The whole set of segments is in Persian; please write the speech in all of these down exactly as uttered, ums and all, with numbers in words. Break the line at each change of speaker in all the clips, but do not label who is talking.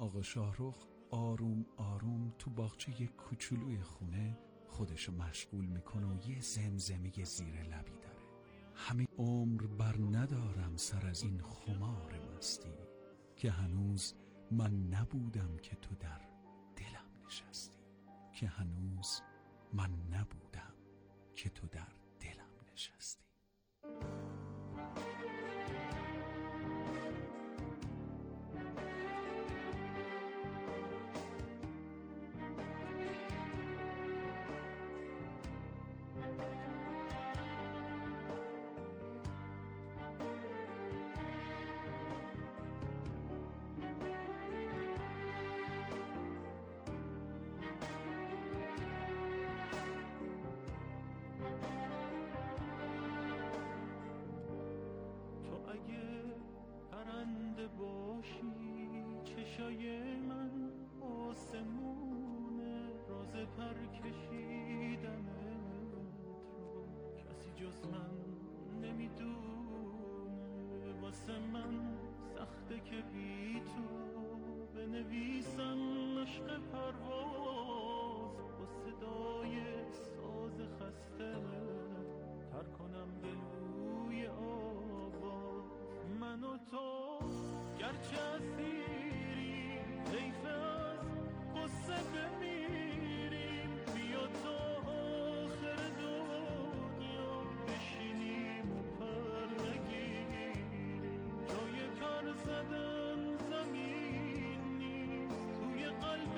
آقا شاهرخ آروم آروم تو باغچه کوچولوی خونه خودشو مشغول میکنه و یه زمزمه زیر لبی داره. همه عمر بر ندارم سر از این خمار مستی، که هنوز من نبودم که تو در دلم نشستی، که هنوز من نبودم که تو در دلم نشستی.
پرنده باشی چشای من آسمونه، راز پر کشیدنت رو کسی جز من نمیدونه. واسه من سخته که بی تو بنویسم عشق پرواز، با صدای ساز خسته تر کنم گلوی آواز. من و تو گرچه اسیری حیف از قصه بمیریم، بیا تا آخر دنیا بشینیم و پر نگیریم. جای پر زدن زمین نیست، توی قلب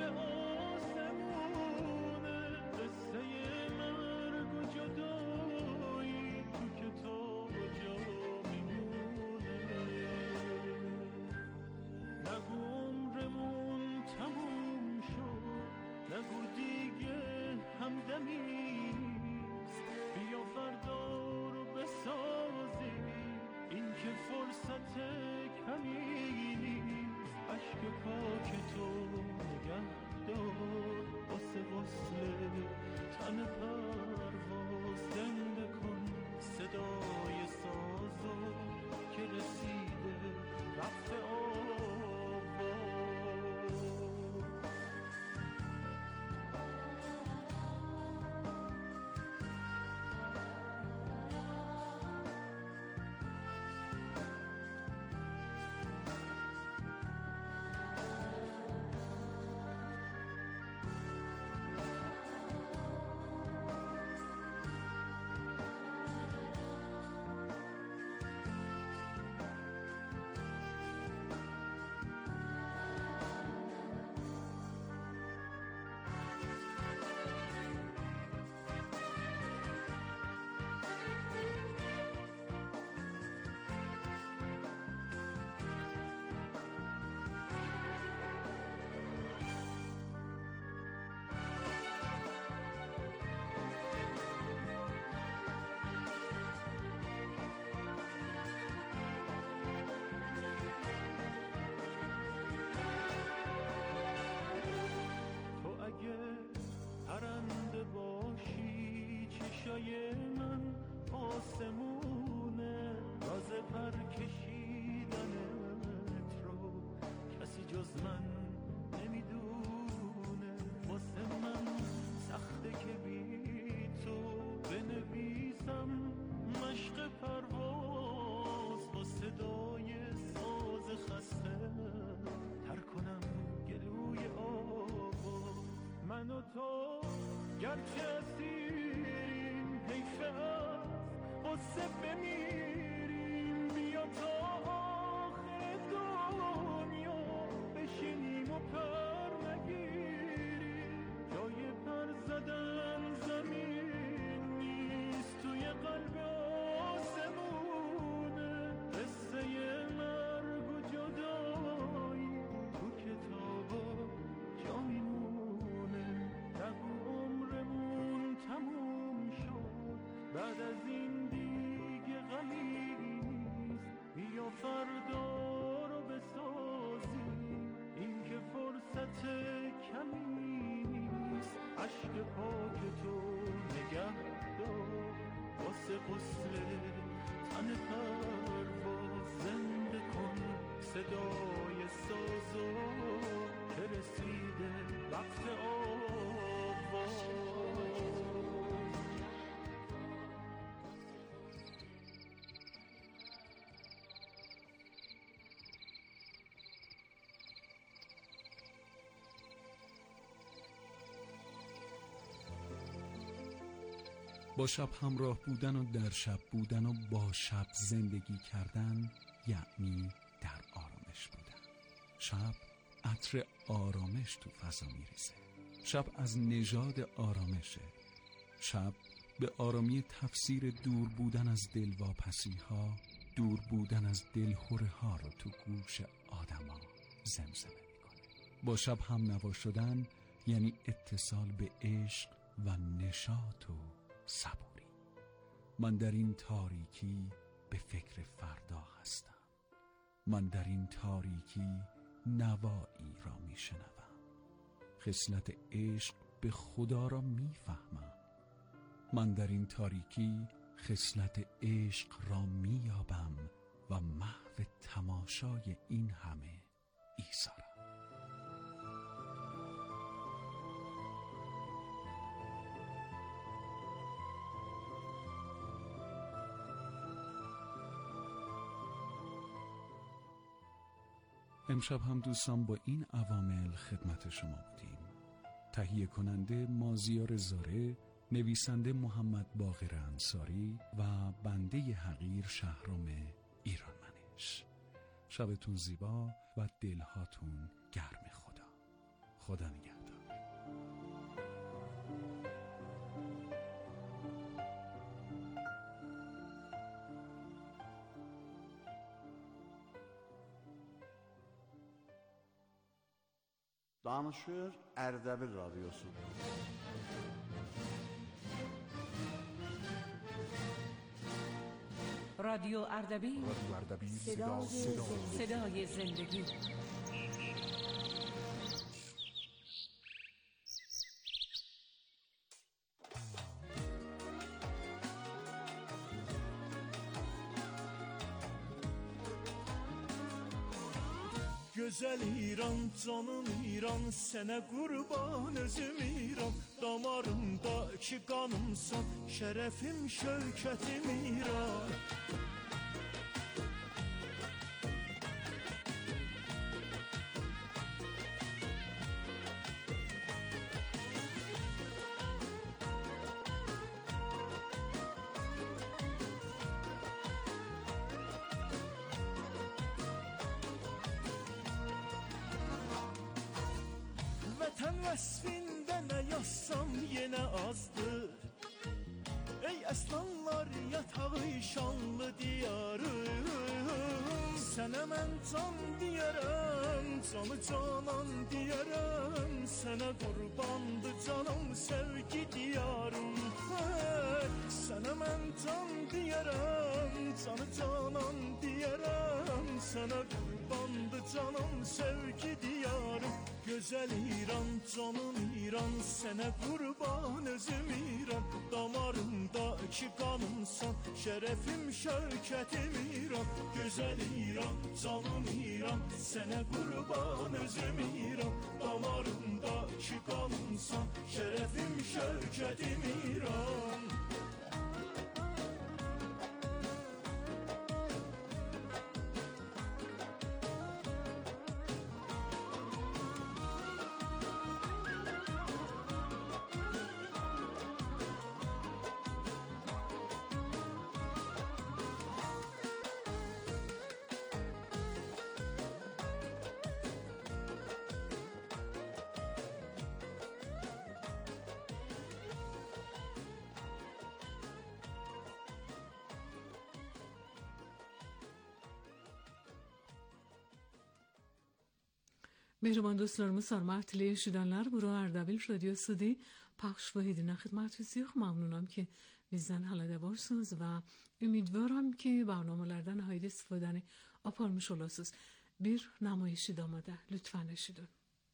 آسمونه. قصه مرگ و جدایی تو کتاب جا نگو دیگه همدمی نیست، بیا فردا رو بسازیم، این که فرصت کمی نیست. عشق پاک تو نگه دار واسه غسل تن پرواز. زنده کن صدای سازو که رسیده رفت آواز. پرنده باشی چشای من آسمونه، راز پر کشیدنت رو کسی جز من نمیدونه. واسه من سخته که بی تو بنویسم مشق پرواز، با صدای ساز خسته تر کنم گلوی آواز. من و تو گرچه اسیریم حیف از قصه بمیریم، بیا تا آخر دنیا بشینیم و پر نگیریم. جای پر زدن زمین نیست، توی قلب آسمونه. قصه مرگ و جدایی تو کتابا جا میمونه. نگو عمرمون تموم شد، بعد از این دیگه غمی نیست. بیا فردا رو بسازیم، این که فرصت کمی نیست. عشق پاک تو نگه دار واسه غسل تن پرواز. زنده کن صدای سازو
با شب همراه بودن و در شب بودن و با شب زندگی کردن یعنی در آرامش بودن. شب عطر آرامش تو فضا میریزه. شب از نژاد آرامشه. شب به آرامی تفسیر دور بودن از دلواپسی ها، دور بودن از دلخوره ها رو تو گوش آدما زمزمه میکنه. با شب هم نوا شدن یعنی اتصال به عشق و نشاط و صبوری. من در این تاریکی به فکر فردا هستم. من در این تاریکی نوایی را میشنوم. خصلت عشق به خدا را میفهمم. من در این تاریکی خصلت عشق را میابم و محو تماشای این همه ایثارم. امشب هم دوستان با این عوامل خدمت شما بودیم. تهیه کننده مازیار زاره، نویسنده محمد باقر انصاری و بنده حقیر شهرام ایرانمنش. شبتون زیبا و دلهاتون گرم خدا. خدا نگهدار.
Danışır Ərdəbil Radyosu.
رادیو اردبیل،
رادیو اردبیل،
صدای, صدای, صدای زندگی.
Gözəl İran, canım İran, sənə qurban özüm İran. Damarımdakı qanımsan, şərəfim, şövkətim İran. Vətən vəsfində nə yazsam yenə azdır. Ey əslanlar yatağı şanlı diyarım. Sənə mən can deyərəm, canı canan deyərəm. Sənə qurbandı canım, sevgi diyarım. Sənə mən can deyərəm, canı canan deyərəm. Sənə qurbandı canım, sevgi diyarım. Gözəl İran, canım İran, sənə qurban özüm İran. Damarımdakı qanımsan, şərəfim, şövkətim İran. Gözəl İran, canım İran, sənə qurban özüm İran. Damarımdakı qanımsan, şərəfim, şövkətim İran.
Mehriban dostlarımız, hörmətli eşidənlər, bura Ərdəbil Radiosudur. Pəxş Vahidinə xidmətinizdəyik. Məmnunam ki bizdən hələ varsınız və ümidvaram ki برنامه‌lərdən nəhayət istifadəni aparmış olasınız. Bir namayiş idamada lütfen eşidin.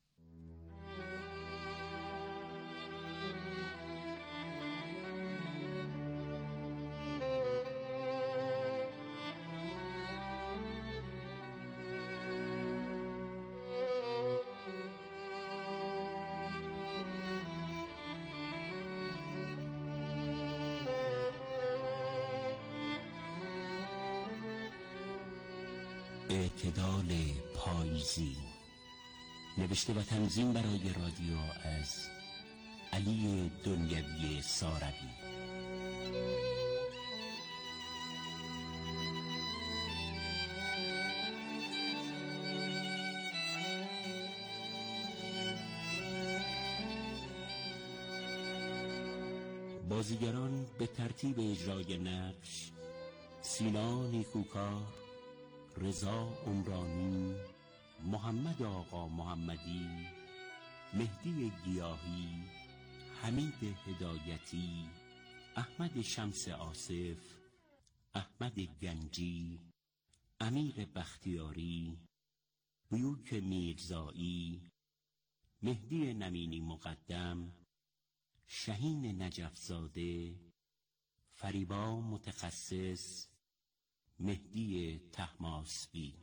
اعتدال پاییزی، نوشته و تنظیم برای رادیو از علی دنیوی ساروی. بازیگران به ترتیب اجرای نقش: سینا نیکوکار، رضا عمرانی، محمد آقا محمدی، مهدی گیاهی، حمید هدایتی، احمد شمس آصف، احمد گنجی، امیر بختیاری، بیوک میرزایی، مهدی نمینی مقدم، شهین نجفزاده، فریبا متخصص، مهدی طهماسبی.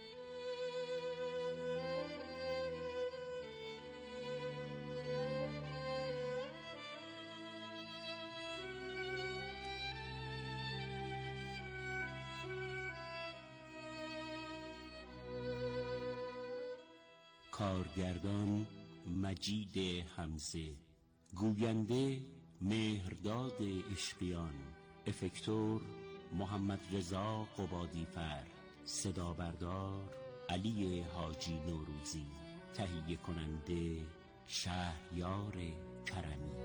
کارگردان مجید حمزه، گوینده مهرداد عشقیان، افکتور محمد رضا قبادیفر، صدا بردار علی حاجی نوروزی، تهیه کننده شهریار کرمی.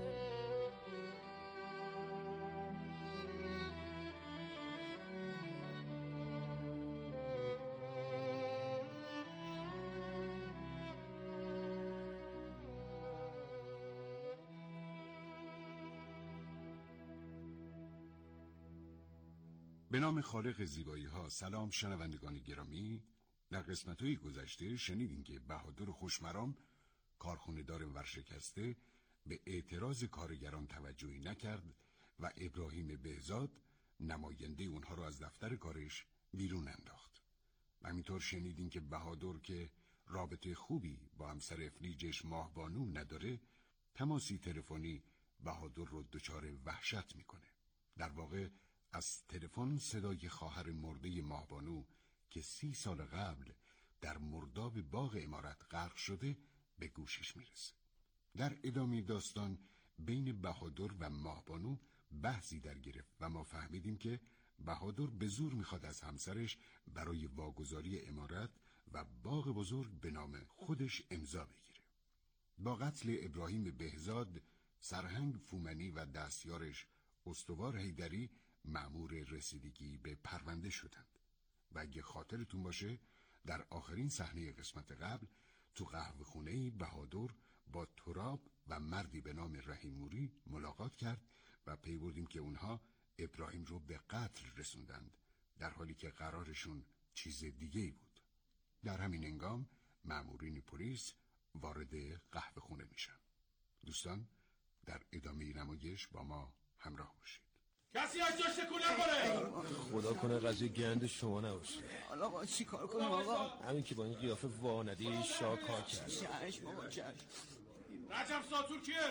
به نام خالق زیبایی ها. سلام شنوندگان گرامی. در قسمت‌های گذشته شنیدین که بهادر خوشمرام، کارخونه دار ورشکسته، به اعتراض کارگران توجهی نکرد و ابراهیم بهزاد نماینده اونها را از دفتر کارش بیرون انداخت. و همینطور شنیدین که بهادر که رابطه خوبی با همسر افلیجش ماهبانو نداره، تماسی تلفنی بهادر رو دچار وحشت میکنه. در واقع از تلفن صدای خواهر مرده ماهبانو که سی سال قبل در مرداب باغ عمارت غرق شده به گوشش میرسه. در ادامه داستان بین بهادر و ماهبانو بحثی در گرفت و ما فهمیدیم که بهادر به زور میخواد از همسرش برای واگذاری عمارت و باغ بزرگ به نام خودش امضا بگیره. با قتل ابراهیم بهزاد، سرهنگ فومنی و دستیارش استوار حیدری مأمور رسیدگی به پرونده شدند. و اگه خاطرتون باشه در آخرین صحنه قسمت قبل تو قهوه خونه بهادر با تراب و مردی به نام رحیموری ملاقات کرد و پی بردیم که اونها ابراهیم رو به قتل رسوندند، در حالی که قرارشون چیز دیگه‌ای بود. در همین هنگام مأمورین پلیس وارد قهوه خونه میشن. دوستان در ادامه نمایش با ما همراه باشید.
کسی از جاش تکون نخوره.
خدا کنه قضیه گند شما نباشه.
حالا با چی کار کنم آقا؟
همین که با این قیافه واندی شاکار کرد.
چشم بابا چشم.
رجب ساتور کیه؟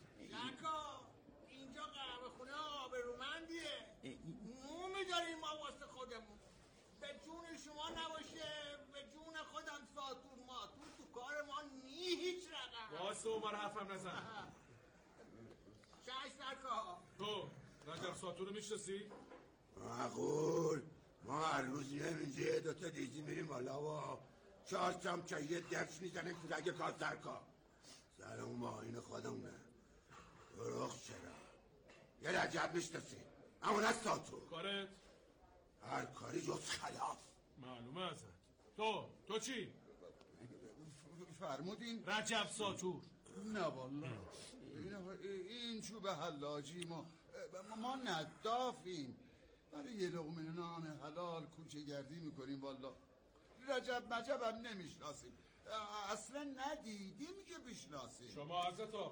نکا اینجا قهوه خونه آبرومندیه. مو میداریم ما واسه خودمون. به جون شما نباشه، به جون خودم ساتور ماتور تو کار ما نی هیچ رقم.
واسه عمر حرفم نزن.
چشم نکا.
تو رجب ساتور رو میشناسی؟
معقول ما هر روز میایم اینجا یه دوتا دیزی میریم بالا و چهار چم چایه دفش میزنیم تو رگ کار سرکا. سر اون ماهین خودمونه. دروغ چرا؟ یه رجب میشناسی همون از ساتور.
کارت؟
هر کاری جز خلاف.
معلومه ازت. تو تو چی؟
فرمودین؟
رجب ساتور.
نه والله این چوب حلاجی ما ما ندافیم، برای یه لقمه نان حلال کوچه گردی میکنیم. والله رجب مجب هم نمیشناسیم، اصلا ندیدیم که بشناسیم.
شما حضرت آقا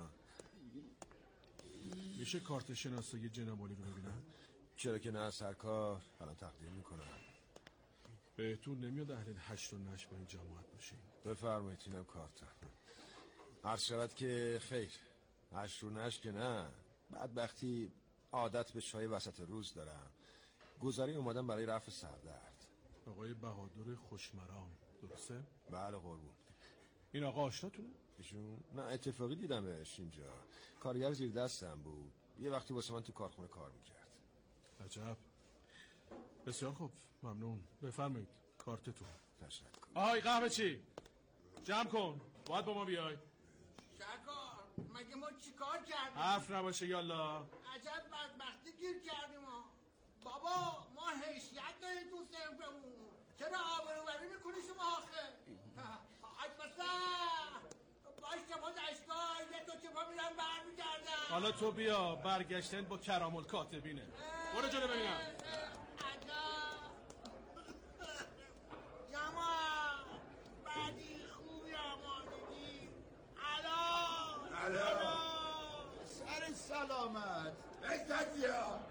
میشه کارت شناسایی جناب عالی رو ببینم؟
چرا که نه سرکار، الان تقدیم میکنم.
بهتون نمیاد اهل هشت و نش با این جماعت باشین؟
بفرمایید اینم کارتم. عرض شود که خیر، هشت و نش که نه، بدبختی عادت به چای وسط روز دارم. گذاری اومدم برای رفع سردرد.
آقای بهادر خوشمرام درسته؟
بله قربون.
این آقا آشناتونه؟
ایشون نه اتفاقی دیدمش اینجا، کارگر زیر دستم بود، یه وقتی واسه من تو کارخونه کار میکرد.
عجب. بسیار خوب، ممنون. بفرمایید کارتتون.
تشکر.
آهای قهوه چی؟ جمع کن، باید با ما بیای.
شکار مگه ما چیکار کردیم؟
حرف نباشه یالا.
عجب بدبختی گیر کردیم ما. بابا ما حیثیت داریم تو صنفمون، چرا آبروبری میکنی شما آخه؟ آج بسر باش با دشگاه یه دو چپا میرم برمیگردم.
حالا تو بیا، برگشتن با کرام الکاتبینه. برو جلو ببینم.
جمال بعدی خوبی آمادگی. الان الان
سر سلامت
بستازی ها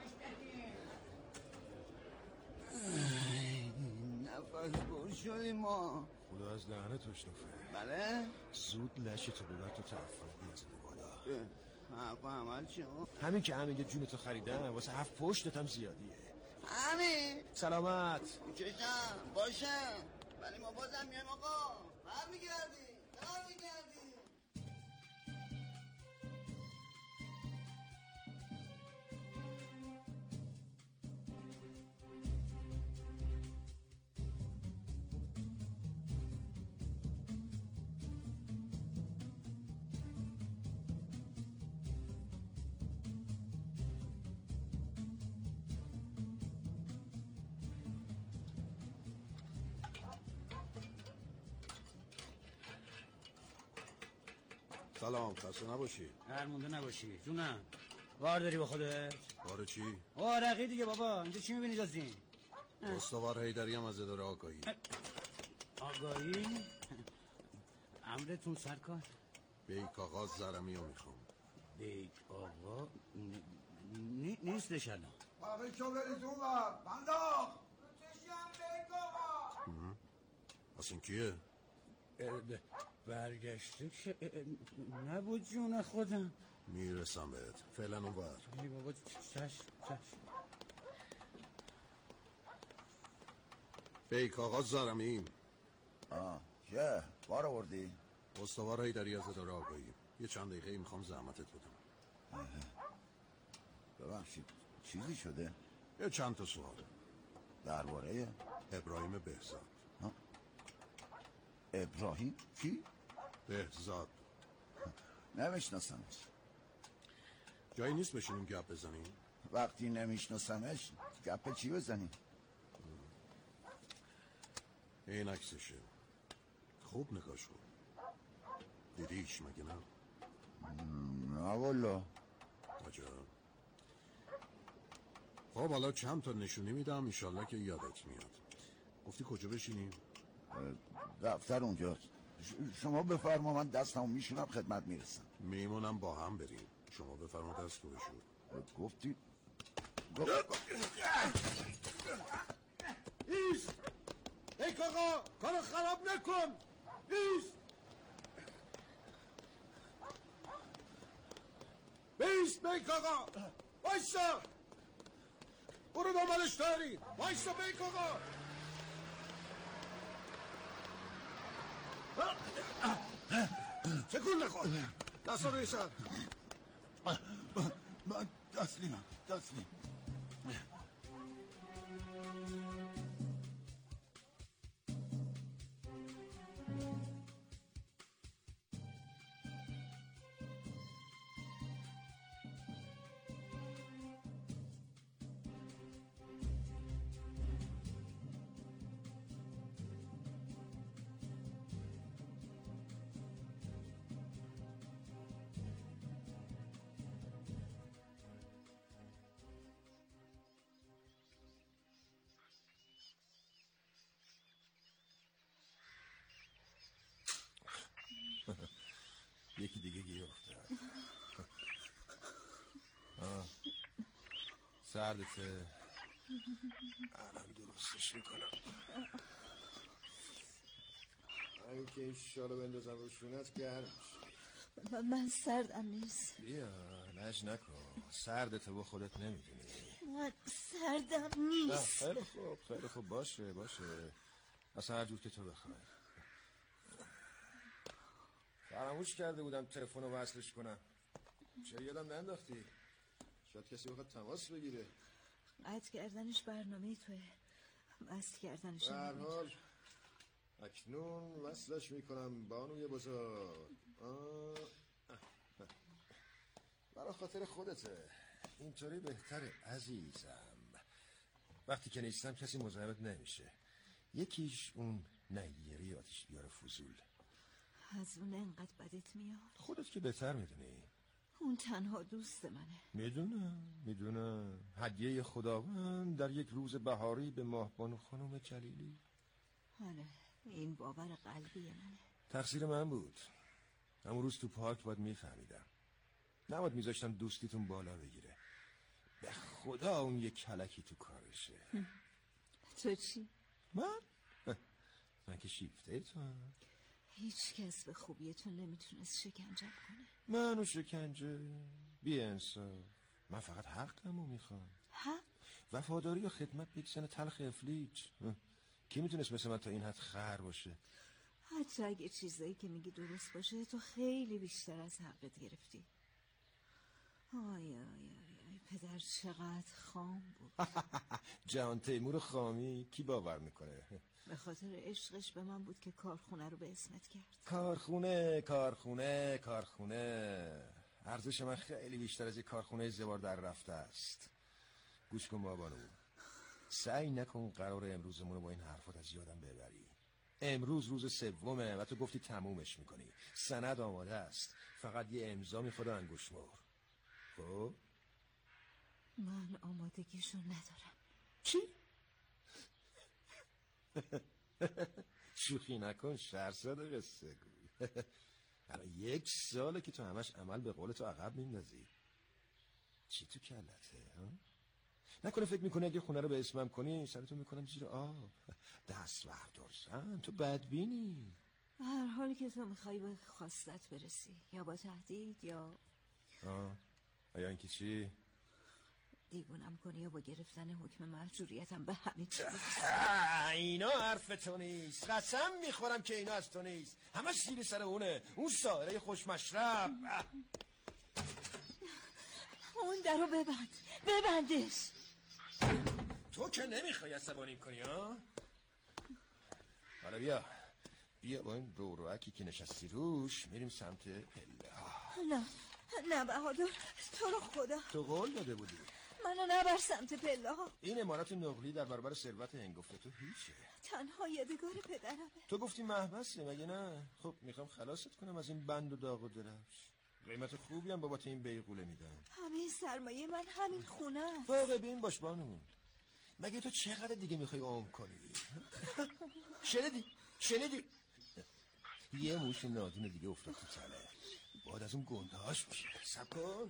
نفس بر شدیم ما.
خدا از لعنتش نفه.
بله؟
زود لشتو ببر تو تفرق بیازده بالا.
حرف عمل چی ها؟
همین که همین یه جونتو خریدم واسه هفت پشتت هم زیادیه.
همین؟
سلامت.
چشم باشم، ولی ما بازم میایم آقا. برمیگردیم برمیگردیم.
سلام، خسته نباشی.
هرمونده نباشی جونم. وار داری با خودت؟
وار چی؟
وارقی دیگه بابا. اینجا چی میبینی جز این؟
استوار حیدری هم از اداره آگاهی.
آگاهی؟ امرتون سرکار.
بیک آقا زرمی رو میخوام.
بیک آقا نیستش الان.
باقی چو برید اون بر بنداخ
چشم بیک آقا.
از این کیه؟
برگشته که نبود جون خودم.
میرسم بهت. فعلا اون بر.
ای بابا چش چش.
بیک آقا زرمیم.
آه چه؟ بار آوردی؟
استوار حیدری از اداره آگاهی. یه چند دقیقه میخوام زحمتت بدم.
ببخشید چیزی شده؟
یه چند تا سوال
درباره
ابراهیم بهزاد.
ابراهیم کی؟
بهزاد.
نمیشناسمش.
جایی نیست بشینیم گپ بزنیم؟
وقتی نمیشناسمش گپ چی بزنیم؟
این عکسشه. خوب نگاش کن. دیدیش مگه نه؟
نه والا.
عجب. خب حالا چند تا نشونی میدم ایشالله که یادت میاد. گفتی کجا بشینیم؟
دفتر اونجاست. شما بفرما من دستمو میشونم خدمت میرسم.
میمونم با هم بریم. شما بفرما دست تو بشون.
گفتی؟
ایست بیک آقا کارو خراب نکن. ایست بیست بیک آقا بایستا. برو دنبالش داری. بایستا بیک آقا. تکون نخور. دستا روی سر.
من تسلیمم تسلیم.
یکی دیگه گیر افتاد. سردته. الان درستش میکنم. همین که این شالو بندازم رو شونت گرم.
من سردم نیست.
بیا لج نکن. سردته با خودت نمیدونی.
من سردم نیست.
خیلی خوب خیلی خوب باشه باشه. اصلا هر جور که تو بخوای. فراموش کرده بودم تلفن رو وصلش کنم. چرا یادم ننداختی؟ شاید کسی بخواد تماس بگیره.
قطع کردنش برنامه توه. وصل کردنش
به هر حال اکنون وصلش میکنم بانوی بزرگ. برای خاطر خودته، اینطوری بهتره عزیزم. وقتی که نیستم کسی مزاحمت نمیشه. یکیش اون نگیری آتیش بیاره فضول.
از اون انقدر بدت میاد؟
خودت که بهتر میدونی.
اون تنها دوست منه.
میدونم میدونم هدیه خداوند در یک روز بهاری به ماهبانو خانم جلیلی.
آره این باور قلبی منه.
تقصیر من بود. همون روز تو پارک باید میفهمیدم. نباید میذاشتم دوستیتون بالا بگیره. به خدا اون یک کلکی تو کارشه.
تو چی؟
من؟ من که شیفته تو هم.
هیچ کس به خوبیتون نمیتونست شکنجه کنه.
منو شکنجه؟ بی انصاف. من فقط حقمو میخوام.
حق؟
وفاداری و خدمت به یک زن تلخ افلیج. کی میتونست مثل من تا این حد خر باشه؟
حتی اگه چیزایی که میگی درست باشه تو خیلی بیشتر از حقت گرفتی. آی آی آی آی پدر چقدر خام بود.
جهان تیمور خامی کی باور میکنه؟
به خاطر عشقش به من بود که کارخونه رو به اسمت کرد.
کارخونه کارخونه کارخونه ارزش من خیلی بیشتر از یک کارخونه زوار در رفته است. گوش کن بابانو، سعی نکن قرار امروزمون رو با این حرفات از یادم ببری. امروز روز سومه و تو گفتی تمومش میکنی. سند آماده است، فقط یه امضا میخواد انگشت مهر. خب
من آمادگیشو ندارم.
چی؟ شوخی نکن شهرزاد قصه گوی. الان یک ساله که تو همش عمل به قول تو عقب میندازی. چی تو کلته ها؟ نکنه فکر میکنی اگه خونه رو به اسمم کنی سرتو میکنم زیر آب. دست بردار زن، تو بدبینی.
هر حالی که تو میخوای به خواستت برسی، یا با تهدید یا
آه یا اینکه چی؟
دیوونم کنی یا با گرفتن حکم مرجوریتم به همین چیز.
اینا حرف تو نیست. قسم میخورم که اینا از تو نیست. همه سیر سر اونه. اون سایره خوشمشرب.
اون در رو ببند. ببندش.
تو که نمیخوای عصبانی کنی ها؟ حالا بیا بیا با این رو روکی که نشستی روش میریم سمت پله ها.
نه نه بهادر تو رو خدا.
تو قول داده بودی
منو نبر سمت پله ها.
این امارت نقلی در برابر ثروت هنگفت تو هیچه.
تنها یادگار پدرمه.
تو گفتی محبسه مگه نه؟ خب میخوام خلاصت کنم از این بند و داغ و درفش. قیمت خوبی هم بابت این بیغوله میدم.
همین سرمایه من همین خونه است.
واقع بین باش بانمون. مگه تو چقدر دیگه میخوای عمر کنی؟ شنیدی؟ شنیدی؟ یه موش نادون دیگه افتاد تو تله. باید از اون گنده هاش میشه. سب کن.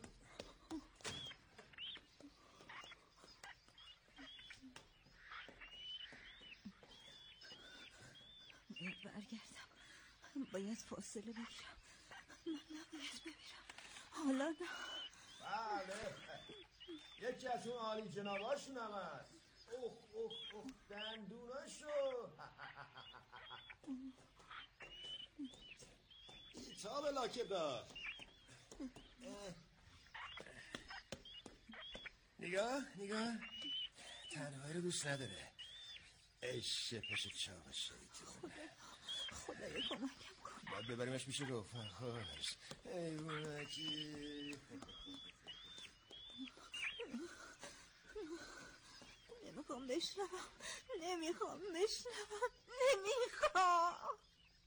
برگردم. باید فاصله بگیرم. من نباید بمیرم. حالا نه.
بله یکی از اون عالی جناباشون هم هست. اوه اوه اوه دندوناشو. تاب لاکه دار. نگاه نگاه تنهایی رو دوست نداره. عشق پشت چاق شیطون.
خدایا کمکم کن.
باید ببریمش میشه رفقاش. ایوونکی
نمیخوام بشنوم. نمیخوام بشنوم. نمیخوام.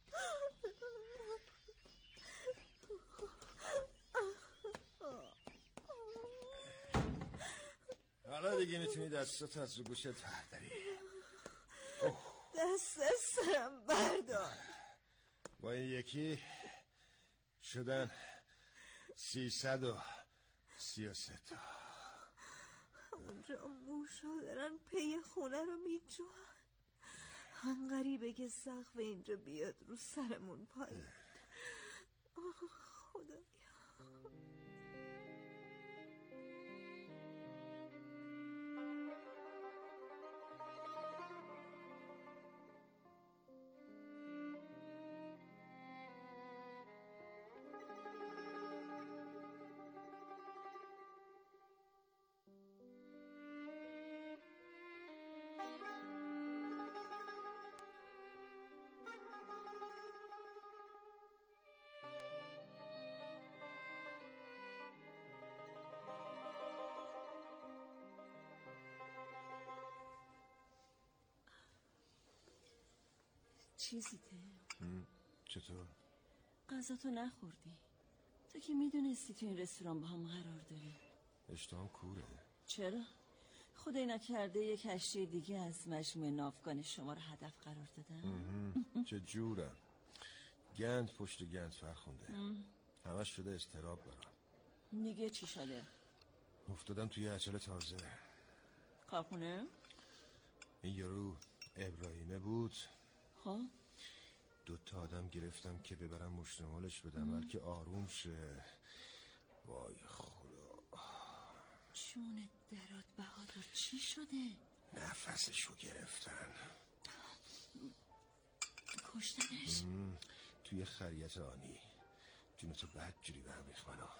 حالا دیگه میتونی دستات از رو گوشت برداری.
دست از سرم بردار.
با این یکی شدن سیصد و سی و سه تا.
اونجا موشا دارن پی خونه رو میجوان. هم غریبه که سقف اینجا بیاد رو سرمون پایین. خدایا. چیزیته؟
چطور؟
غذا تو نخوردی. تو که میدونستی تو این رستوران با هم قرار داری.
اشتهام کوره.
چرا؟ خدای نکرده یک کشتی دیگه از مجموعه ناوگان شما رو هدف قرار دادن.
چه جورم. گند پشت گند فرخونده. همش شده استراب برام.
دیگه چی شده؟
افتادم توی اچل تازه.
کارخونه؟
این یارو ابراهیمه بود.
خب
دو تا آدم گرفتم که ببرم مشتمالش بدم بلکه آروم شه. وای خدا.
جون درات بهادر چی شده؟
نفسشو گرفتن.
کشتنش؟
توی خریت آنی. جونتو بد جوری به هم ریخت منو.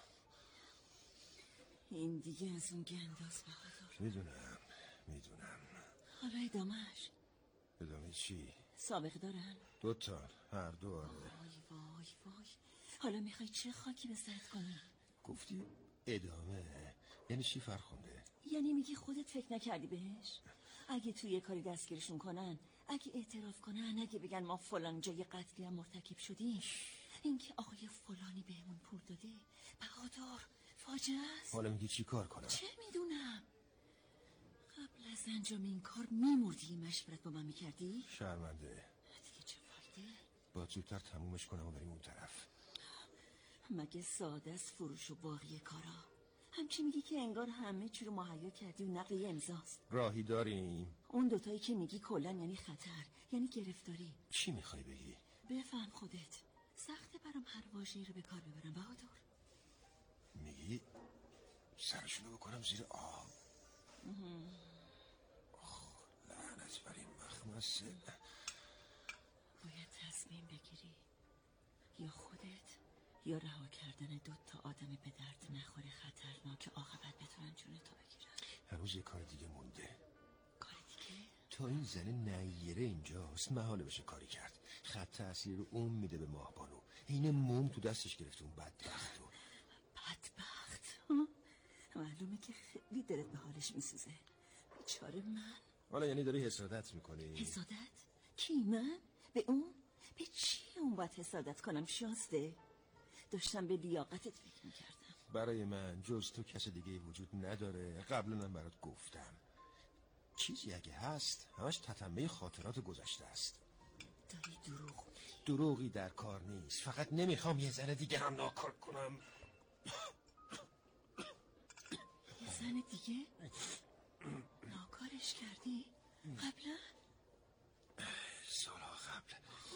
این دیگه از اون گنداز بهادر.
میدونم میدونم.
حالا ادامهش؟
ادامه چی؟
سابقه دارن؟
دو تا هر دو آره.
وای وای وای. حالا میخوای چه خاکی به سرت کنی؟
گفتی ادامه یعنی چی فرخونده؟
یعنی میگی خودت فکر نکردی بهش؟ اگه توی یه کاری دستگیرشون کنن، اگه اعتراف کنن، اگه بگن ما فلان جای قتلی هم مرتکب شدیم، اینکه آقای فلانی بهمون پول داده، بهادر فاجعه است.
حالا میگی چی کار کنم؟
چه میدونم. قبل از انجام این کار میمردی مشورت با من میکردی؟
شرمنده.
دیگه چه فایده؟
باید زودتر تمومش کنم و بریم اون طرف.
مگه ساده است فروش و باقی کارا؟ همچی میگی که انگار همه چی رو مهیا کردی و نقل یه امضاست.
راهی داریم.
اون دوتایی که میگی کلن یعنی خطر، یعنی گرفتاری.
چی میخوای بگی؟
بفهم خودت. سخته برام هر واژه‌ای رو به کار ببرم بهادر.
میگی سرشونو بکنم زیر آب؟ آخ لعنت بر این مخمسه.
باید تصمیم بگیری، یا خودت یا رها کردن دو تا آدم به درد نخوره خطرناک عاقبت بتونن جونتو بگیرن.
هنوز یه کار دیگه مونده.
کار دیگه؟
تا این زن نیره اینجاست محاله بشه کاری کرد. خط تأثیر رو اون میده به ماهبانو. این موم تو دستش گرفته اون بدبخت رو.
بدبخت؟ معلومه که خیلی دلت به حالش میسوزه. بیچاره من.
حالا یعنی داری حسادت میکنی؟
حسادت؟ کی من؟ به اون؟ به چی اون باید حسادت کنم شازده؟ داشتم به لیاقتت فکر میکردم.
برای من جز تو کس دیگه وجود نداره. قبلا من برات گفتم چیزی اگه هست همش تتمه خاطرات گذشته است.
داری دروغ میگی.
دروغی در کار نیست. فقط نمیخوام یه زن دیگه هم ناکار کنم.
یه زن دیگه؟ ناکارش کردی؟ قبلا؟
سالها قبل.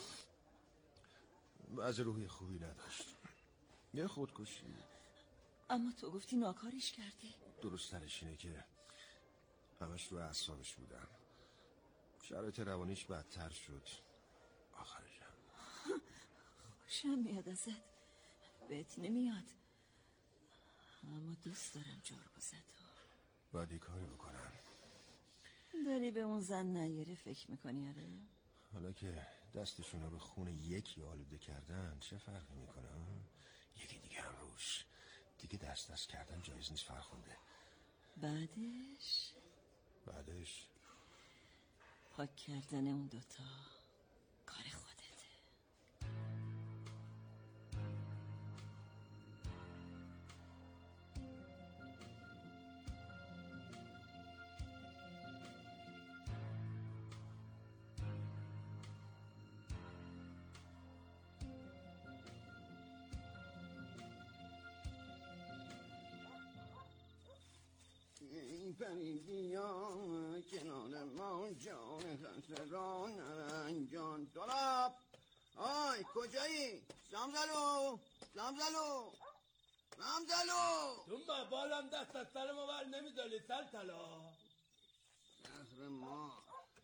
از روحی خوبی نداشت. یه خودکشی.
اما تو گفتی ناکارش کردی.
درست ترش اینه که همش رو اعصابش بودم. شرایط روانیش بدتر شد آخرشم.
خوشم میاد ازت. بهت نمیاد. اما دوست دارم جارگوزتو.
باید یه کاری بکنم.
داری به اون زن نیاره فکر میکنی آره؟
حالا که دستشون رو به خون یکی آلوده کردن چه فرقی میکنه؟ یکی دیگه هم روش. دیگه دست دست کردن جایز نیست فرخونده.
بعدش؟
بعدش؟
پاک کردن اون دوتا کار خودته.
پری بیا کنار ما جان خسران نرنجان دلاب. آی کجایی؟ سامزلو سامزلو سامزلو.
تو مبالم دست از سر ما بر نمیدالی سر طلا.
نصر ما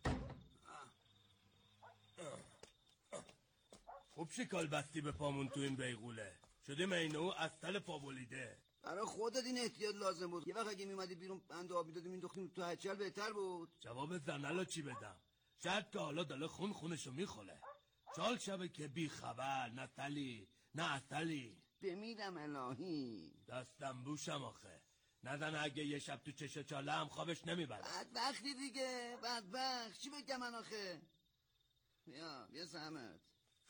خوب شکال بستی به پامون تو این بیغوله. شده مینو از تل پا بولیده.
برای خودت این احتیاط لازم بود. یه وقت اگه میمدی بیرون بند آب میدادیم این دختیم تو هچل بهتر بود.
جواب زنالو چی بدم؟ شاید که حالا داره خون خونشو میخوله. شال شبه که بی خبر نه تلی نه اصلی.
بمیرم الهی.
دستم بوشم آخه. ندن اگه یه شب تو چش چاله هم خوابش نمیبره.
بدبختی دیگه بدبخت. چی بگم من آخه؟ بیا بیا سمت.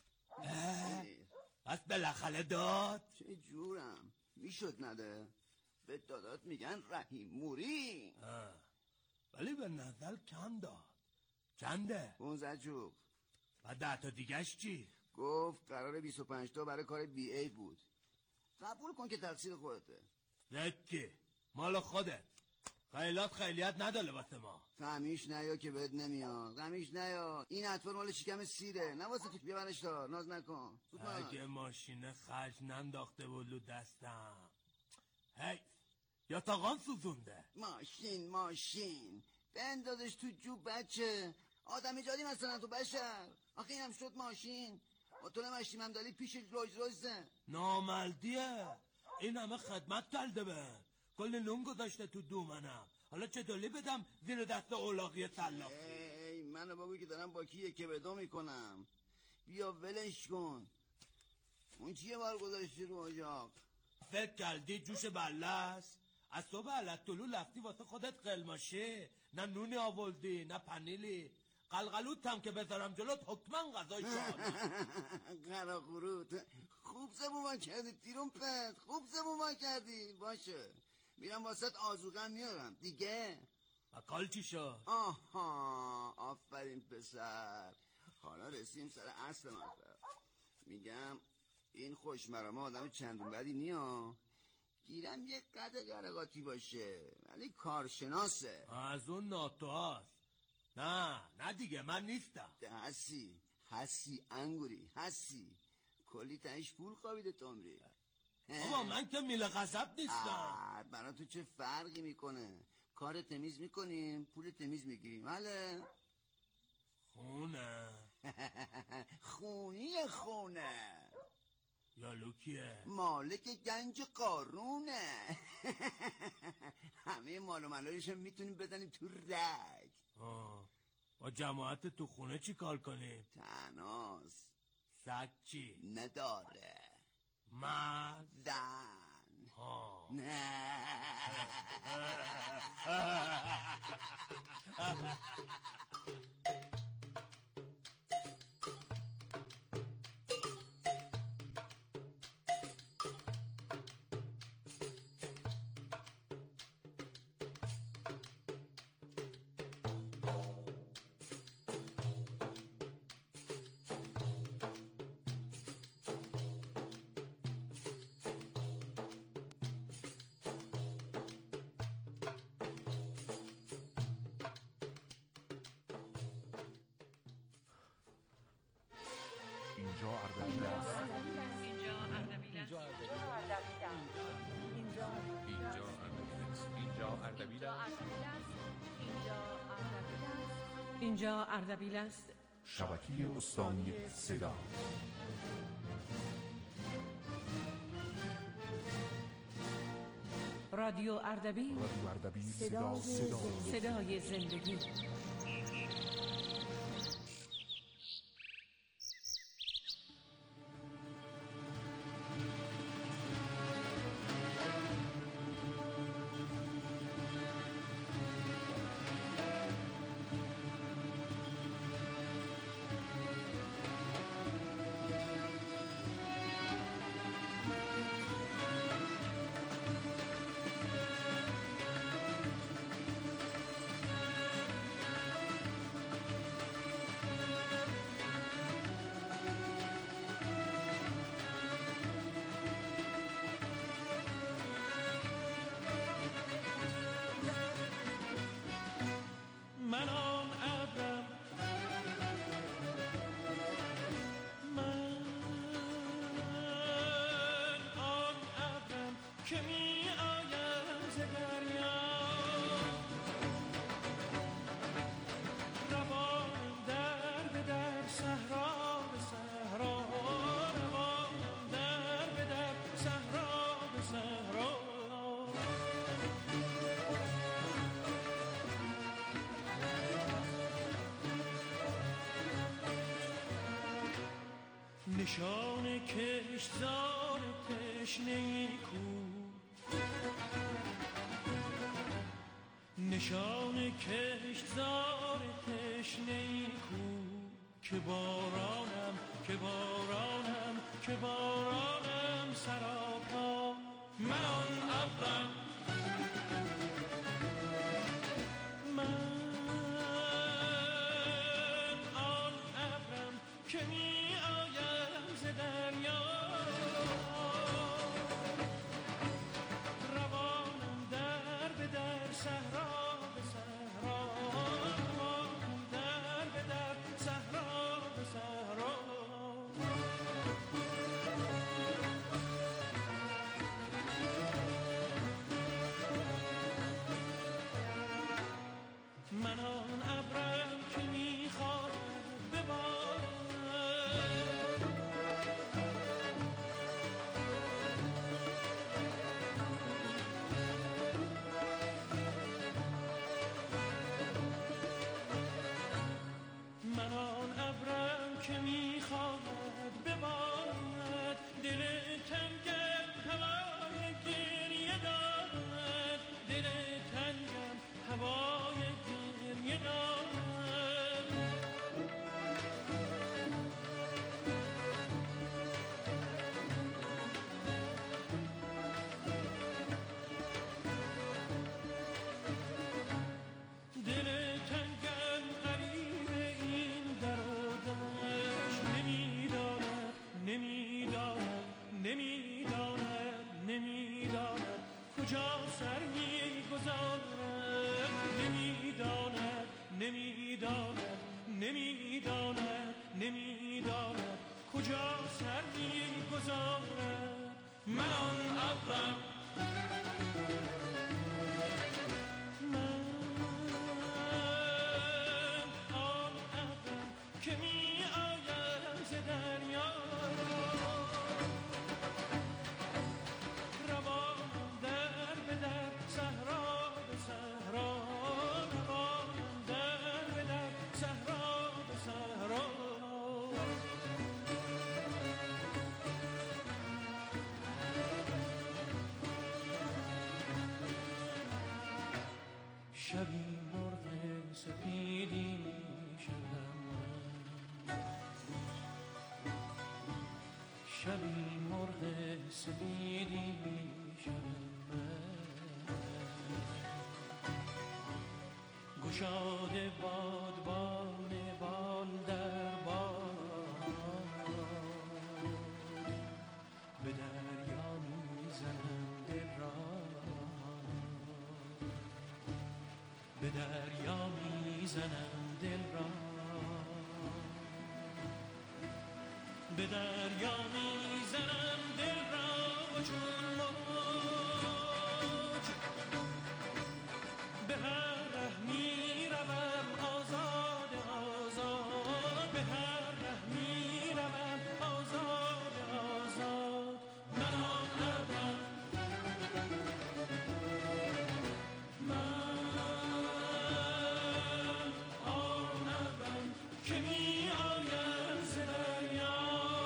بس بالاخره داد.
چه جورم میشد نده به دادات میگن رحیم موری.
ولی به نظر کم داد. چنده؟
پونزده چوب.
و ده تا دیگهش چی؟
گفت قرار بیست و پنج تا برای کار بی ای بود. قبول کن که تقصیر خودته.
رکی مال خودت. خیلات خیلیت نداره واسه ما.
غمیش نیا که بهت نمیاد. غمیش نیا. این اطوار مال شکم سیره، نه واسه تو بیارنش دار. ناز نکن.
اگه ماشین خرج ننداخته بولو دستم. هی یا تاقان سوزونده.
ماشین ماشین بندازش تو جوب بچه. آدم ایجادی مثلا تو بشر. آخه اینم شد ماشین. موتور مشتی ممدلی پیش روز روزه.
نامردیه. این همه خدمت کرده به کل نون گذاشته تو دومنم. حالا چطوری بدم زیر دست اولاقی سلاخی؟
ای منو بگوی که دارم با کیه که بدو میکنم. بیا ولش کن. اون چیه بار گذاشتی رو اجاق؟
فکر کردی جوش بله است؟ از صبح علت طلو لفتی واسه خودت قلماشه. نه نونی آوردی نه پنیلی. قلقلوتم که بذارم جلوت حکمن غذای شاهد.
قراقروت خوب زبون کردی تیرون پت. خوب زبون کردی. باشه میرم واسط آزوغم میارم دیگه.
بکال چی شد؟
آها آفرین پسر. حالا رسیم سر اصل مطلب. میگم این خوشمرامه آدم چندون بدی نیا. گیرم یه قد گرگاتی باشه ولی کارشناسه.
از اون ناتو هست. نه نه دیگه من نیستم.
هستی هستی انگوری هستی. کلی تنش پول خوابیده تمری.
بابا من که میله قصب نیستم.
برای تو چه فرقی میکنه؟ کار تمیز میکنیم پول تمیز میگیریم. بله
خونه
خونی خونه.
یالو کیه؟
مالک گنج قارونه. همه مال و ملایشم میتونیم بدنیم تو رگ.
آه. با جماعت تو خونه چی کار کنیم؟
تناس.
سگ چی؟
نداره.
مرد؟
زن.
آه.
نه.
اینجا اردبیل است.
اینجا اردبیل است.
اینجا اردبیل است. اینجا اردبیل است.
اینجا اردبیل است.
شبکه استانی صدا.
رادیو اردبیل.
رادیو اردبیل صدا صدا
صدای زندگی.
من آن ابرم من آن ابرم که می آیم ز دریا روانم در به در صحرا به صحرا روانم در به در صحرا به صحرا نشان کشتزار تشنه کو نشان کشتزار تشنه کو که بارانم که بارانم که بارانم سراپا. من آن ابرم من آن ابرم که می آیم ز دریا. روانم در به در صحرا به صحرا، روانم در به در صحرا به صحرا. من آن ابرم که میخواهد ببارد. من آن ابرم که میخواهد ببارد. دل تنگم هوای گریه دارد. دل تنگم هوای گریه دارد. دل تنگم غریب این در و دشت. نمیداند نمیداند نمیداند نمیداند کجا سر میگذارد. نمیداند نمیداند نمیداند نمیداند کجا سر میگذارد. من آن ابرم من آن ابرم که می آیم ز دریا. روانم در به در صحرا به صحرا، روانم در به در صحرا به صحرا. شبی مرغ سپیدی شدم من، شبی مرغ سپیدی شدم من. گشاده بادبان بال در باد، به دریا میزنم دل را، به دریا میزنم دل را، به دریا میزنم دل را چون موج. به هر ره میروم آزاد آزاد، به هر ره میروم آزاد آزاد. من آن ابرم من آن ابرم که می آیم ز دریا.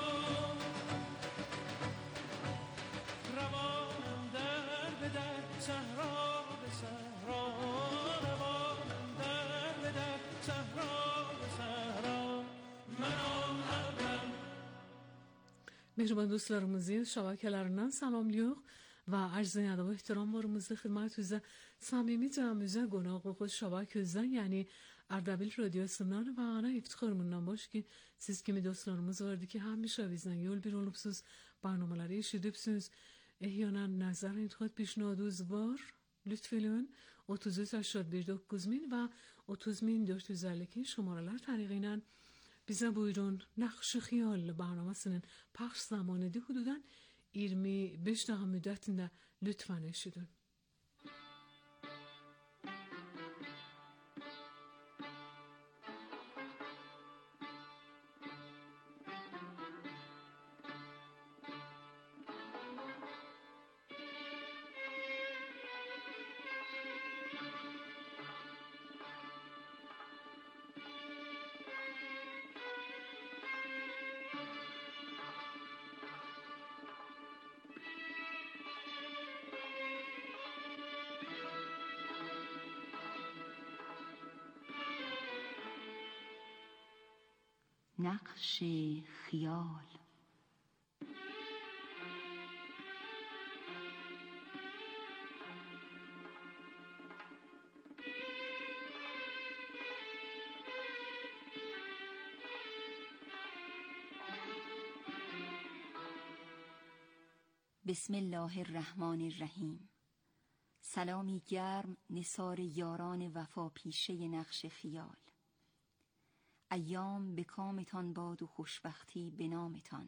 روانم در به در صحرا به صحرا، روانم در به در صحرا به صحرا. من آن ابرم.
مهربان dostlarımızı şəbəkələrindən salamlayıq və arz ədəb və ehtiramlarımızı xidmətinizə samimicəmizə qonaq olub şəbəkəmizdən, yəni Ardabil Radyosu'ndan və ana iftixarımdan baş ki, siz kimi dostlarımız vardı ki, həmişə bizdən yol bir olubsuz, barnamaları eşidibsiniz. Ehyanan nəzər intixat پیشنهادınız var. Lütfen otuz üç هشتاد و dokuz min və otuz min dörd yüz elli iki şumaralar təriqi ilə bizə buyurun. Naxşı Xiyal barnamasının pəxş zamanı hududan iyirmi beş dəqiqə müddətində lütfen eşidin.
نقش خیال. بسم الله الرحمن الرحیم. سلامی گرم نثار یاران وفا پیشه نقش خیال. ایام به کامتان باد و خوشبختی به نامتان.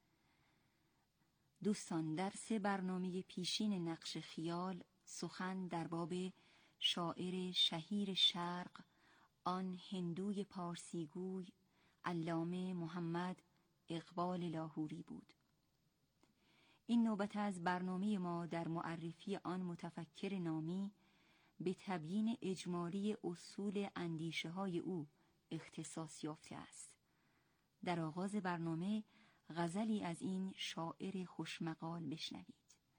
دوستان، در سه برنامه پیشین نقش خیال سخن در باب شاعر شهیر شرق، آن هندوی پارسیگوی علامه محمد اقبال لاهوری بود. این نوبت از برنامه ما در معرفی آن متفکر نامی به تبیین اجمالی اصول اندیشه های او اختصاص یافته است. در آغاز برنامه غزلی از این شاعر خوشمقال بشنوید.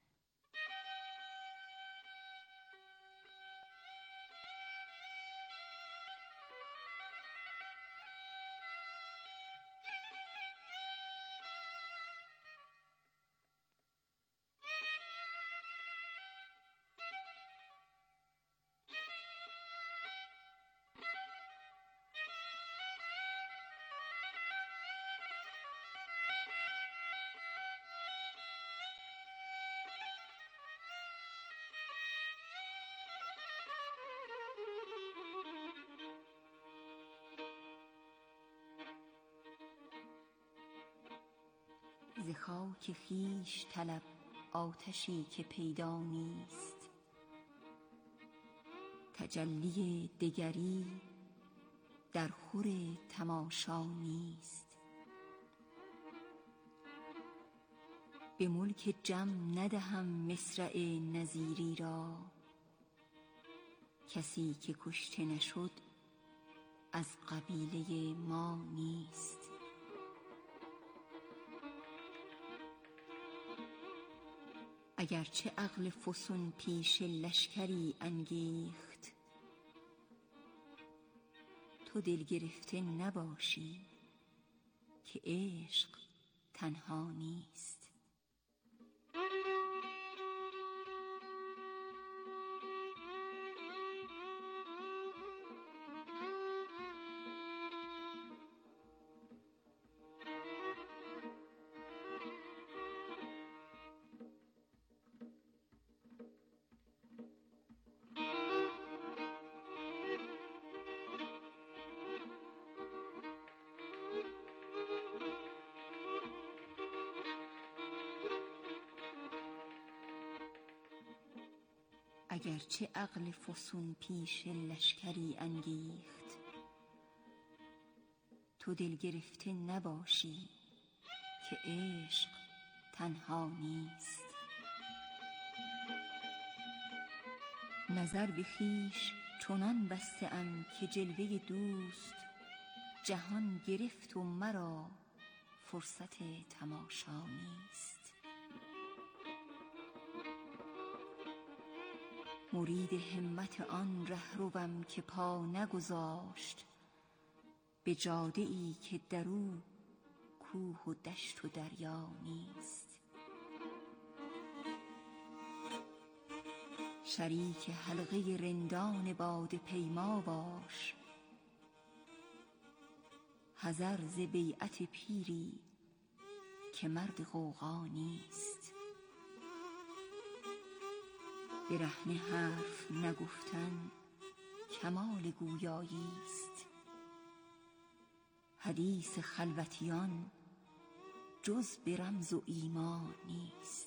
ز خاک خویش طلب آتشی که پیدا نیست، تجلی دگری در خور تماشا نیست. به ملک جم ندهم مصرع نظیری را، کسی که کشته نشد از قبیله ما نیست. اگرچه عقل فسون پیش لشکری انگیخت، تو دل گرفته نباشی که عشق تنها نیست. اگرچه عقل فسون پیش لشکری انگیخت، تو دل گرفته نباشی که عشق تنها نیست. نظر به خویش چنان بسته ام که جلوه دوست جهان گرفت و مرا فرصت تماشا نیست. مرید همت آن رهروم که پا نگذاشت به جاده ای که در او کوه و دشت و دریا نیست. شریک حلقه رندان باده پیما باش، حذر ز بیعت پیری که مرد غوغا نیست. برهنه حرف نگفتن کمال گویایی است، حدیث خلوتیان جز به رمز و ایما نیست.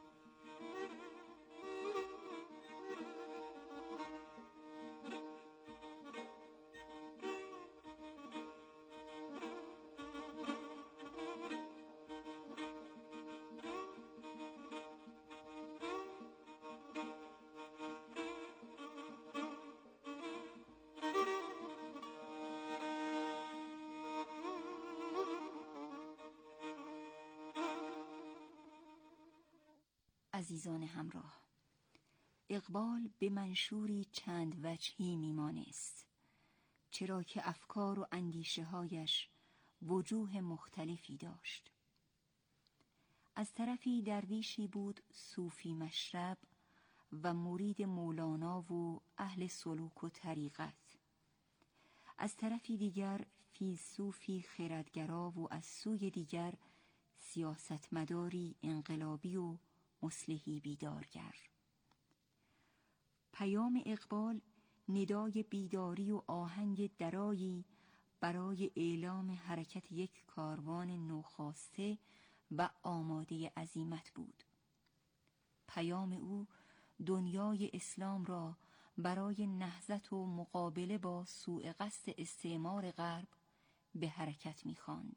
عزیزان همراه، اقبال به منشوری چند وجهی میمانست، چرا که افکار و اندیشه هایش وجوه مختلفی داشت. از طرفی درویشی بود صوفی مشرب و مرید مولانا و اهل سلوک و طریقت. از طرفی دیگر فیلسوفی خردگرا و از سوی دیگر سیاستمداری انقلابی و مصلحی بیدارگر. پیام اقبال ندای بیداری و آهنگ درایی برای اعلام حرکت یک کاروان نوخاسته و آماده عزیمت بود. پیام او دنیای اسلام را برای نهضت و مقابله با سوء قصد استعمار غرب به حرکت می‌خواند.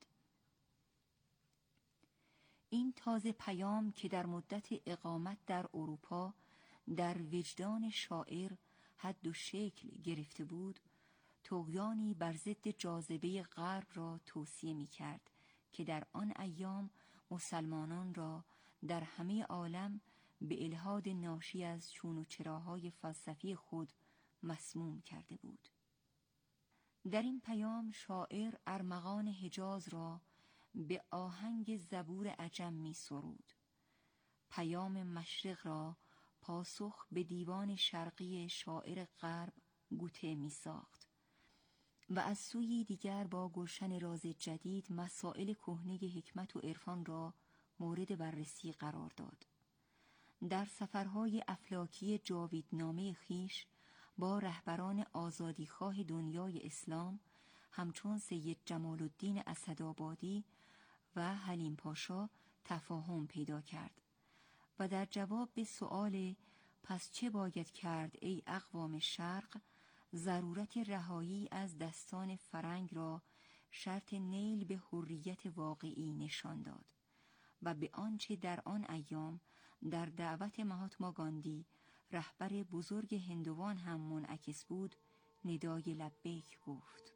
این تازه پیام که در مدت اقامت در اروپا در وجدان شاعر حد و شکل گرفته بود، طغیانی بر ضد جاذبه غرب را توصیه می‌کرد که در آن ایام مسلمانان را در همه عالم به الحاد ناشی از چون و چراهای فلسفی خود مسموم کرده بود. در این پیام شاعر ارمغان حجاز را به آهنگ زبور عجم می سرود. پیام مشرق را پاسخ به دیوان شرقی شاعر غرب گوته می ساخت و از سوی دیگر با گلشن راز جدید مسائل کهنه حکمت و عرفان را مورد بررسی قرار داد. در سفرهای افلاکی جاویدنامه خیش با رهبران آزادیخواه دنیای اسلام همچون سید جمال الدین اسدآبادی و حلیم پاشا تفاهم پیدا کرد و در جواب به سؤال پس چه باید کرد ای اقوام شرق، ضرورت رهایی از دستان فرنگ را شرط نیل به حریت واقعی نشان داد و به آنچه در آن ایام در دعوت مهاتما گاندی رهبر بزرگ هندوان هم منعکس بود ندای لبیک گفت.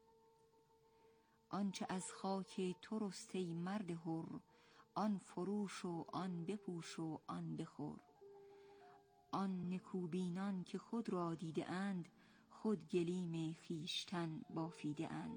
آنچه از خاک تو رسته مرد حر، آن فروش و آن بپوش و آن بخور. آن نکوبینان که خود را دیده اند، خود گلیم خویشتن بافیده اند.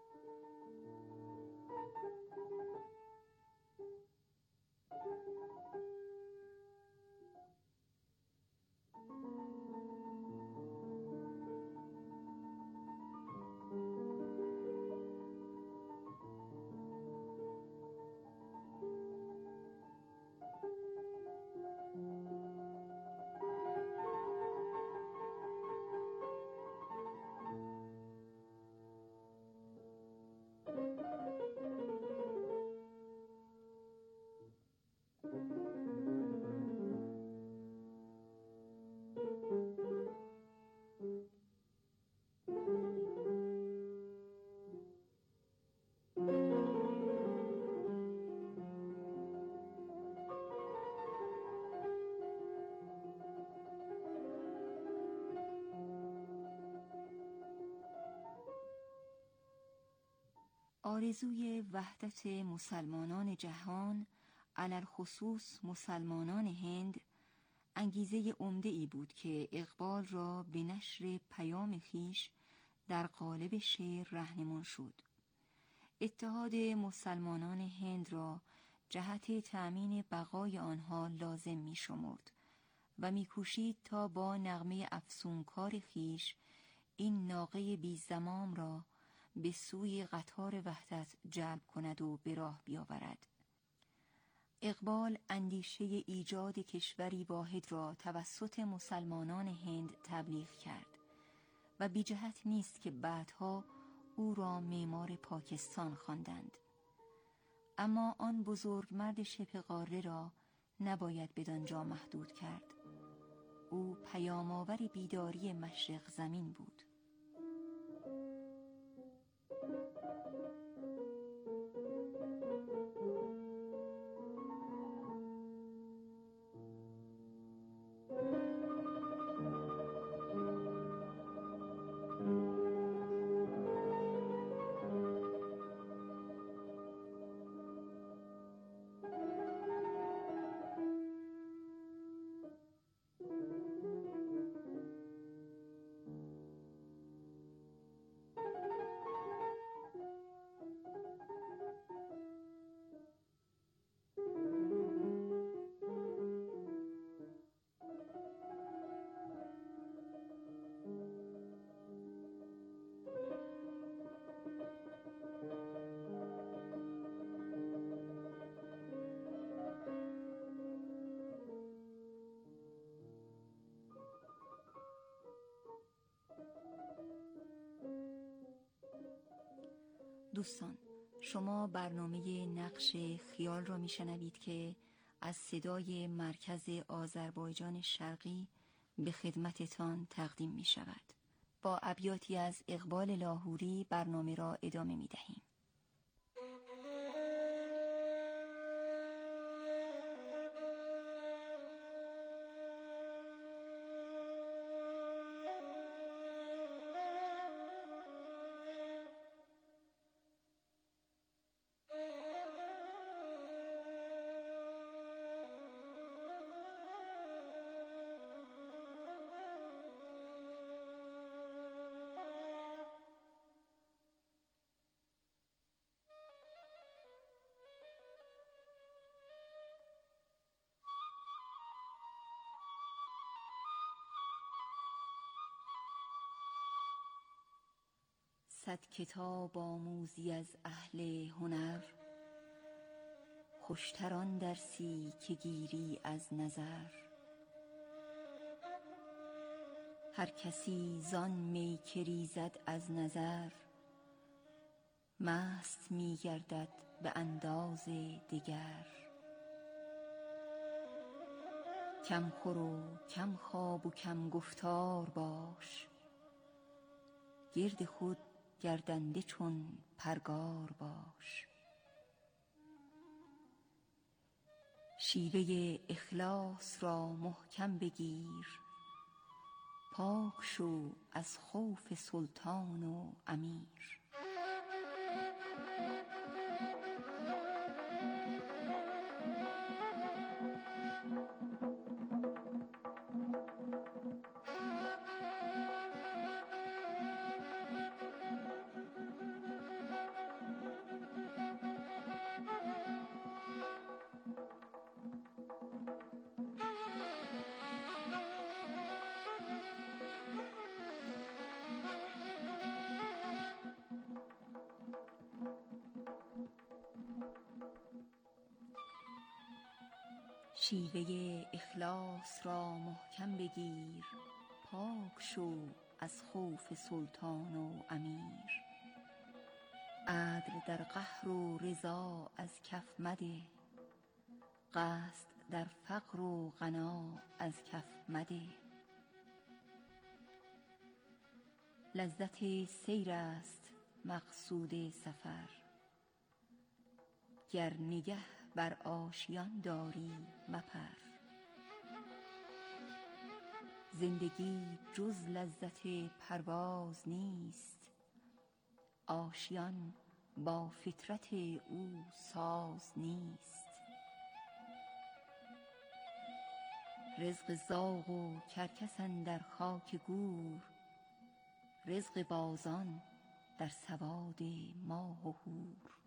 آرزوی وحدت مسلمانان جهان علل خصوص مسلمانان هند انگیزه عمده ای بود که اقبال را به نشر پیام خیش در قالب شعر رهنمون شد. اتحاد مسلمانان هند را جهت تأمین بقای آنها لازم می شمرد و می کوشید تا با نغمه افسونکار خیش این ناقه بی زمام را به سوی قطار وحدت جلب کند و به راه بیاورد. اقبال اندیشه ایجاد کشوری واحد را توسط مسلمانان هند تبلیغ کرد و بی جهت نیست که بعدها او را معمار پاکستان خواندند. اما آن بزرگ مرد شبه قاره را نباید بدانجا محدود کرد. او پیام‌آور بیداری مشرق زمین بود. دوستان، شما برنامه نقش خیال را میشنوید که از صدای مرکز آذربایجان شرقی به خدمتتان تقدیم می شود. با ابیاتی از اقبال لاهوری برنامه را ادامه می دهیم. صد کتاب آموزی از اهل هنر، خوشتر آن درسی که گیری از نظر. هر کسی زان می که ریزد از نظر، مست می گردد به انداز دگر. کم خور و کم خواب و کم گفتار باش، گرد خود گردنده چون پرگار باش. شیوه اخلاص را محکم بگیر، پاک شو از خوف سلطان و امیر. شیوه اخلاص را محکم بگیر، پاک شو از خوف سلطان و امیر. عدل در قهر و رضا از کف مده، قصد در فقر و غنا از کف مده. لذت سیر است مقصود سفر، گر نگه بر آشیان داری مپر. زندگی جز لذت پرواز نیست، آشیان با فطرت او ساز نیست. رزق زاغ و کرکس اندر خاک گور، رزق بازان در سواد ماه و هور.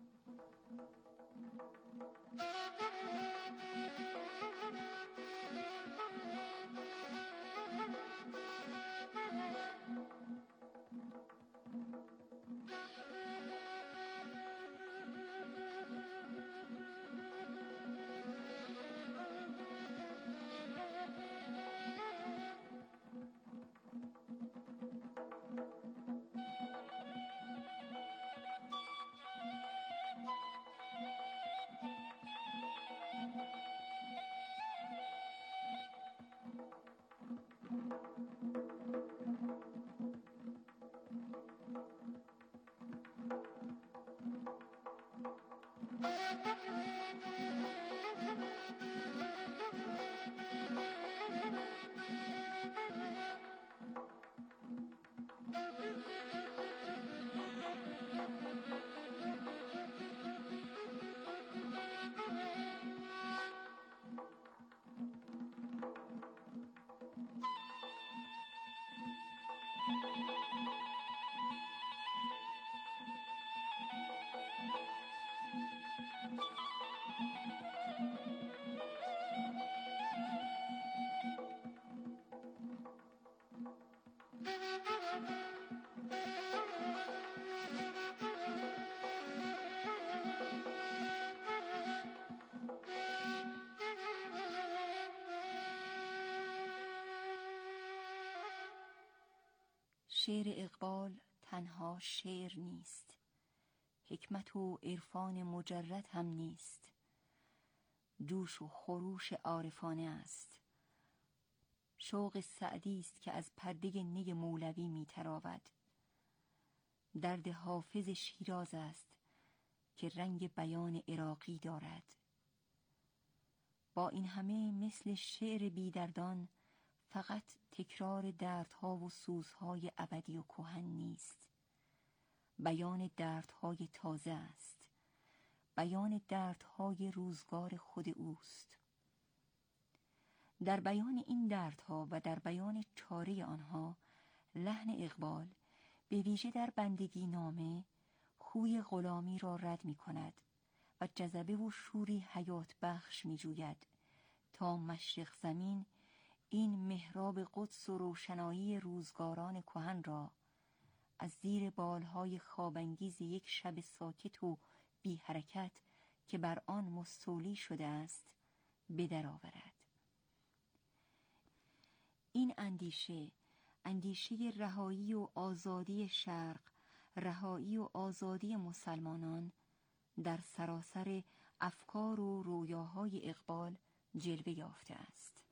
شعر اقبال تنها شعر نیست، حکمت و عرفان مجرد هم نیست، جوش و خروش عارفانه است. شوق سعدی است که از پرده نی مولوی می‌تراود. درد حافظ شیراز است که رنگ بیان عراقی دارد. با این همه مثل شعر بیدردان فقط تکرار دردها و سوزهای ابدی و کهن نیست، بیان دردهای تازه است، بیان دردهای روزگار خود اوست. در بیان این دردها و در بیان چاره آنها لحن اقبال به ویژه در بندگی نامه خوی غلامی را رد می کند و جذبه و شوری حیات بخش می جوید تا مشرق زمین این محراب قدس و روشنایی روزگاران کهن را از زیر بالهای خوابانگیز یک شب ساکت و بی حرکت که بر آن مستولی شده است بدر آورد. این اندیشه، اندیشه رهایی و آزادی شرق، رهایی و آزادی مسلمانان، در سراسر افکار و رویاهای اقبال جلوه یافته است.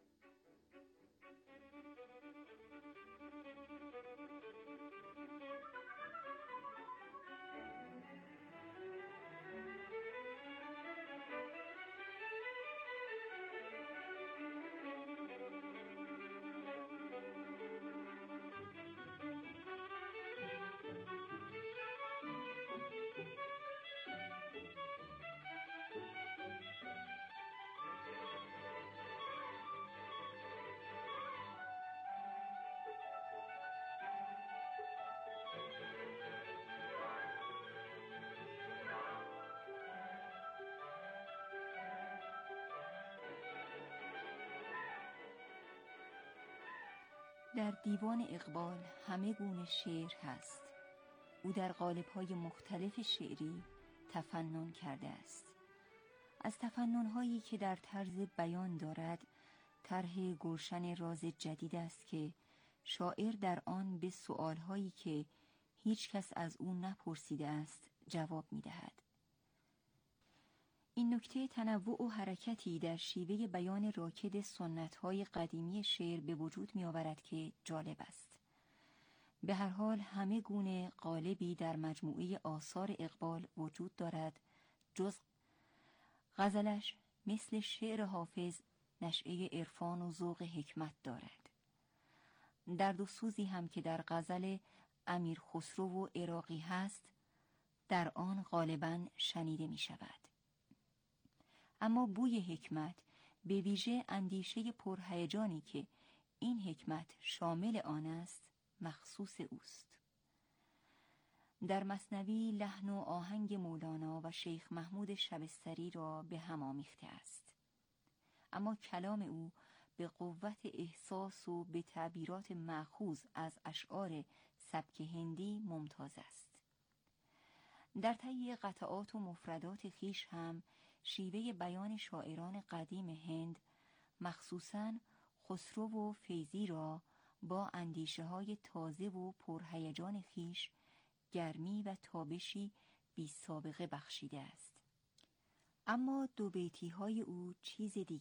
در دیوان اقبال همه گونه شعر هست. او در قالب‌های مختلف شعری تفنن کرده است. از تفنن‌هایی که در طرز بیان دارد، طرح گلشن راز جدید است که شاعر در آن به سؤال‌هایی که هیچ کس از او نپرسیده است جواب می‌دهد. این نکته تنوع و حرکتی در شیوه بیان راکد سنت‌های قدیمی شعر به وجود می‌آورد که جالب است. به هر حال همه گونه قالبی در مجموعه آثار اقبال وجود دارد، جز غزلش مثل شعر حافظ نشأه عرفان و ذوق حکمت دارد. درد و سوزی هم که در غزل امیر خسرو و عراقی هست، در آن غالباً شنیده می شود. اما بوی حکمت، به ویژه اندیشه پرهیجانی که این حکمت شامل آن است، مخصوص اوست. در مثنوی لحن و آهنگ مولانا و شیخ محمود شبستری را به هم آمیخته است، اما کلام او به قوت احساس و به تعبیرات مأخوذ از اشعار سبک هندی ممتاز است. در طی قطعات و مفردات خیش هم شیوه بیان شاعران قدیم هند، مخصوصاً خسرو و فیضی را با اندیشه های تازه و پرهیجان خیش گرمی و تابشی بی سابقه بخشیده است. اما دو بیتی های او چیز دیگری